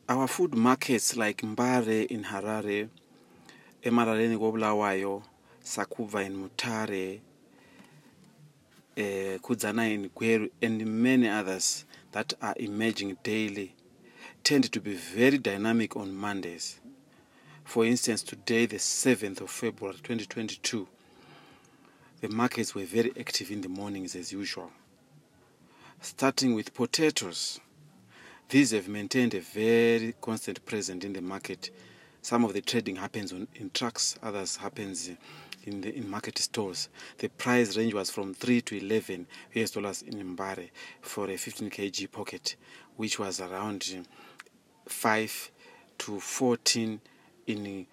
Our food markets like Mbare in Harare, Emaraleni Bulawayo, Sakuva in Mutare, Kudzana in Gweru, and many others that are emerging daily tend to be very dynamic on Mondays. For instance, today, the 7th of February 2022, the markets were very active in the mornings as usual. Starting with potatoes, these have maintained a very constant presence in the market. Some of the trading happens in trucks, others happens in market stores. The price range was from 3 to 11 US dollars in Mbare for a 15 kg pocket, which was around 5 to 14 in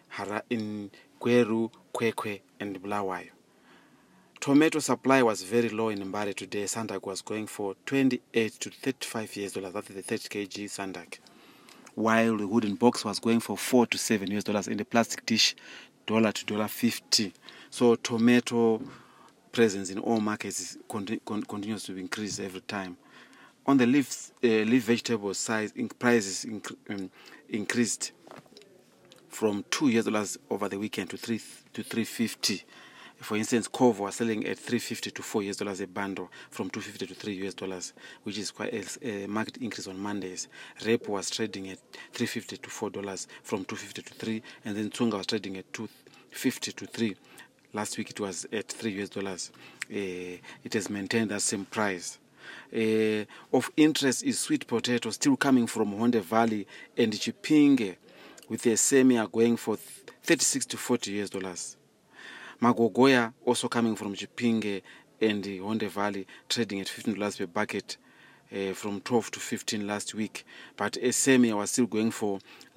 Gweru, Kwekwe, and Bulawayo. Tomato supply was very low in Mbare today. Sandak was going for 28 to 35 US dollars. That's the 30 kg Sandak. While the wooden box was going for 4 to 7 US dollars in the plastic dish, $1 to $1.50. So tomato presence in all markets continues to increase every time. On the leaf vegetable size, prices increased from $2 over the weekend to $3.50. For instance, Cove was selling at $3.50 to $4 a bundle, from $2.50 to $3, which is quite a market increase on Mondays. Rep was trading at $3.50 to $4, from $2.50 to $3, and then Tunga was trading at $2.50 to $3. Last week it was at $3. It has maintained that same price. Of interest is sweet potato, still coming from Honde Valley and Chipinge, with a semia going for $36 to $40. Magogoya also coming from Chipinge and Honde Valley, trading at $15 per bucket, from 12 to 15 last week. But a semia was still going for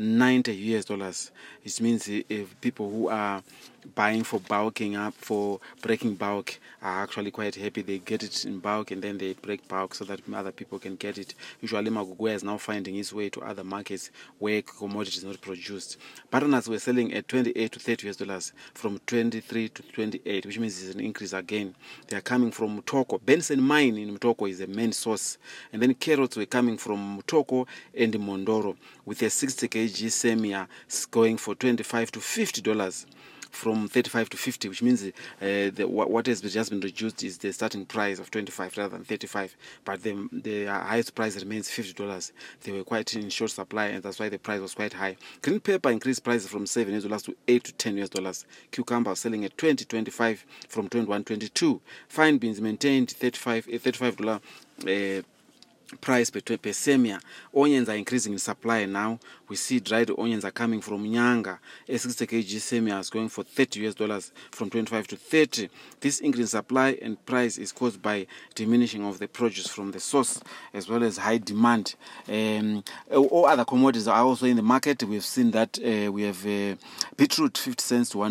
$90. It means people who are buying for bulking up, for breaking bulk, are actually quite happy. They get it in bulk and then they break bulk so that other people can get it. Usually Magogoya is now finding its way to other markets where commodity is not produced. Bananas were selling at $28 to $30, from 23 to 28, which means it's an increase again. They are coming from Mutoko. Benson Mine in Mutoko is the main source. And then carrots were coming from Mutoko and Mondoro, with a 60 kg semia going for $25 to $50, from 35 to 50, which means what has just been reduced is the starting price of 25 rather than 35, but the highest price remains $50. They were quite in short supply, and that's why the price was quite high. Green pepper increased prices from $7 to $8 to $10. Cucumber was selling at $20.25 from $21.22. Fine beans maintained $35 price per semia. Onions are increasing in supply now. We see dried onions are coming from Nyanga. A 60 kg semia is going for $30, from 25 to 30. This increase in supply and price is caused by diminishing of the produce from the source, as well as high demand. All other commodities are also in the market. We've seen that we have beetroot 50 cents to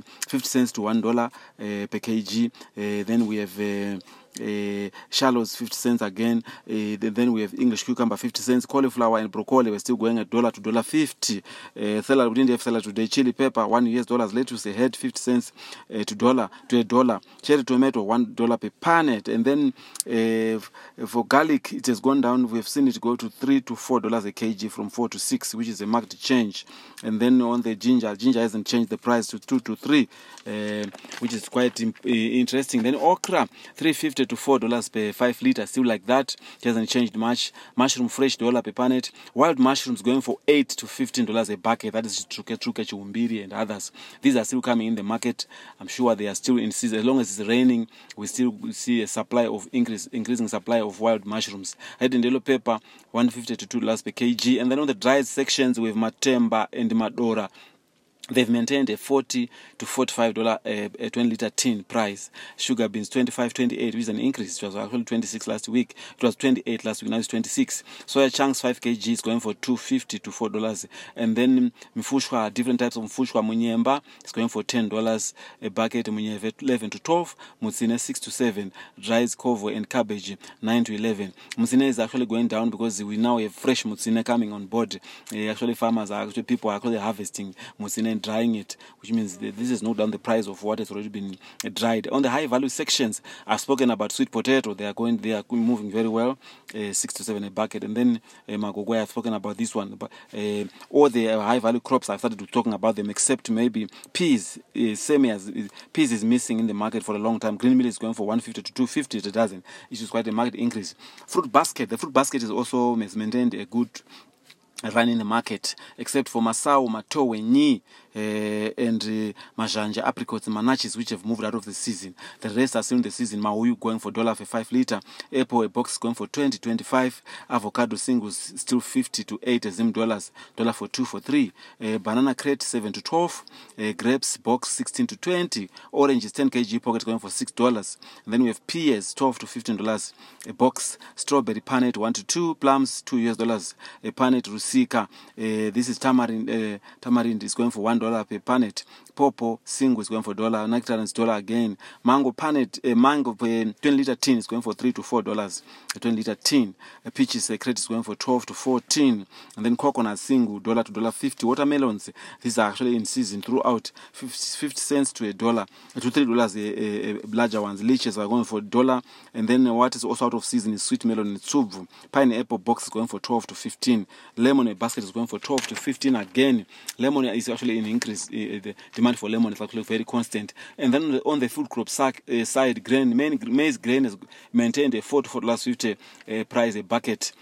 $1 per kg. Then we have shallots 50 cents again. Then we have English cucumber 50 cents. Cauliflower and broccoli were still going at $1 to $1.50. Salad, we didn't have salad today. Chili pepper $1. Lettuce ahead 50 cents to $1. Cherry tomato $1 per punnet. And then for garlic, it has gone down. We have seen it go to $3 to $4 a kg, from 4 to 6, which is a marked change. And then on the ginger hasn't changed the price to 2 to 3, which is quite interesting. Then okra $3.50 to $4 per 5 liters, still like that. It hasn't changed much. Mushroom fresh $1 per punnet. Wild mushrooms going for $8 to $15 a bucket. That is Truke, Chiumbiri, and others. These are still coming in the market. I'm sure they are still in season. As long as it's raining, we still see a supply of increasing supply of wild mushrooms. Red and yellow pepper $1.50 to $2 per kg. And then on the dried sections, we have Matemba and Madora. They've maintained a $40 to $45 a 20-liter tin price. Sugar beans $25.28, which is an increase. It was actually 26 last week. It was 28 last week. Now it's 26. Soya chunks 5 kg is going for $2.50 to $4. And then mfushwa, different types of mfushwa. Munyemba is going for $10 a bucket. Munyeve 11 to 12. Mutsine 6 to 7. Rice, kovo, and cabbage 9 to 11. Mutsine is actually going down because we now have fresh mutsine coming on board. Actually, people are actually harvesting mutsine then drying it, which means that this has knocked down the price of what has already been dried. On the high value sections, I've spoken about sweet potato. They are moving very well, 6 to 7 a bucket. And then Magogo, I've spoken about this one. But all the high value crops, I've started talking about them, except maybe peas. Peas is missing in the market for a long time. Green meal is going for 150 to 250 a dozen, which is quite a market increase. The fruit basket is also maintained a good run in the market, except for Masao, Matowe, Nyi, and Majanja, apricots, Manachis, which have moved out of the season. The rest are still in the season. Mahuyu going for $1 for 5 liter. Apple, a box going for 20, 25. Avocado singles still 50 to 80 dollars for 2 for 3. Banana crate 7 to 12. Grapes box 16 to 20. Oranges 10 kg pocket going for $6. And then we have pears 12 to $15 a box. Strawberry panet 1 to 2. Plums $2 a panet. Rusika, this is tamarind. Tamarind is going for $1 per panet. Popo single is going for $1. Nectarines $1 again. Mango panet, mango 20 liter tin is going for $3 to $4. A 20 liter tin. Peaches crate is going for 12 to 14. And then coconut single $1 to $1.50. Watermelons, these are actually in season throughout, 50 cents to $1 to $3. Larger ones. Lychees are going for $1. And then what is also out of season is sweet melon and tsuvu. Pineapple box is going for 12 to 15. Lemon basket is going for 12 to 15 again. Lemon is actually an increase. The demand for lemon is actually very constant. And then on the food crop side, maize grain has maintained a $4 to $4.50 price a bucket.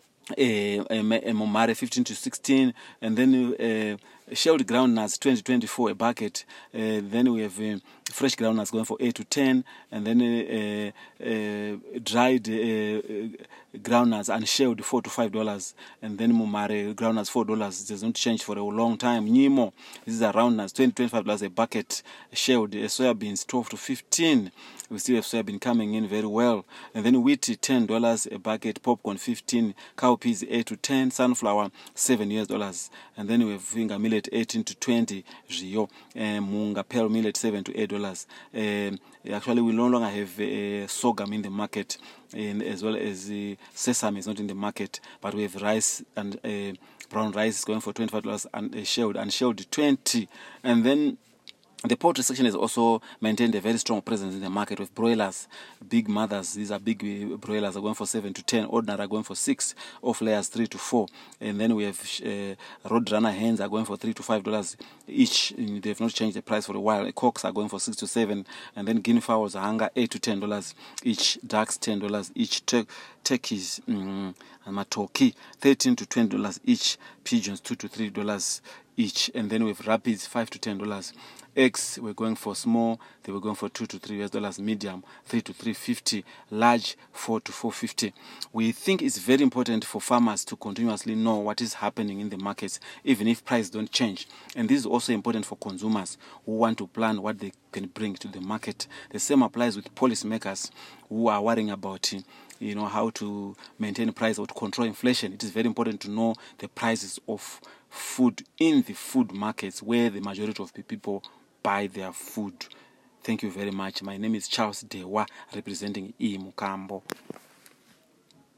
Momare 15 to 16, and then shelled groundnuts 20 to 24 a bucket. Then we have fresh groundnuts going for 8 to 10, and then dried groundnuts unshelled $4 to $5, and then Momare groundnuts $4. It does not change for a long time. Nimo, these are roundnuts 20 to $25 a bucket. Shelled soybeans 12 to 15. We still have soybean coming in very well. And then wheat $10 a bucket, popcorn 15, cowpeas 8 to 10, sunflower $7. And then we have finger millet 18 to 20, Rio, munga pearl millet $7 to $8. Actually, we no longer have sorghum in the market, and as well as sesame is not in the market, but we have rice and brown rice is going for $25 and unshelled 20. And then the poultry section has also maintained a very strong presence in the market with broilers, big mothers. These are big broilers are going for 7 to 10. Ordinary are going for 6. Off layers 3 to 4. And then we have roadrunner hens are going for $3 to $5 each. They have not changed the price for a while. Cocks are going for 6 to 7. And then guinea fowls are $8 to $10 each. Ducks $10 each. Turkeys and matoki $13 to $20 each. Pigeons $2 to $3 each. And then we have rapids $5 to $10. Eggs we're going for small, they were going for $2 to $3, medium $3 to $3.50, large $4 to $4.50. We think it's very important for farmers to continuously know what is happening in the markets, even if prices don't change. And this is also important for consumers who want to plan what they can bring to the market. The same applies with policymakers who are worrying about how to maintain price or to control inflation. It is very important to know the prices of food in the food markets where the majority of the people buy their food. Thank you very much. My name is Charles Dewa, representing Mukambo.